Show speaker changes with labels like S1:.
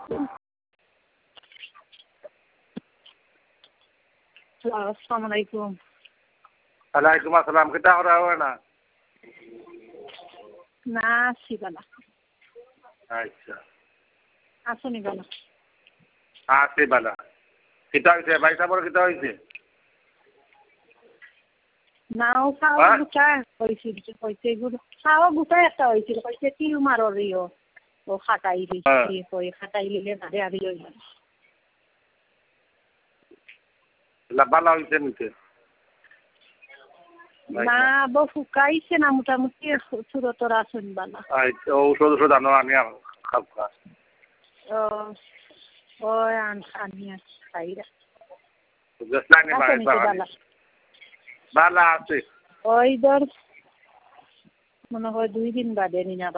S1: আসসালামু আলাইকুম।
S2: ওয়ালাইকুম আসসালাম। কিতা করা হয় না?
S1: না আছি বালা।
S2: আচ্ছা।
S1: আসুনি বালা।
S2: আছি বালা। কিতা হয়েছে? বাড়িটা বড় কিতা হয়েছে?
S1: নাও খাওয়া গুটা হয়েছিল কইছে এগুলো খাওয়া গুটা একটা হয়েছিল কইছে টিউমারের ইয়ে ও খাটাই দিচ্ছি কই খাটাই নিলে বাদে আর ইয়ে হইল
S2: বালা হয়েছে নিতে?
S1: না বউ ফুকাইছে না মোটামুটি চুরতর আসুন বালা।
S2: আচ্ছা ঔষধ আনো আনি খাওয়া।
S1: ও ওই আনি খাইরা বালা
S2: বালা আছে।
S1: ওই ধর মনে হয় 2 দিন বাদে নিনা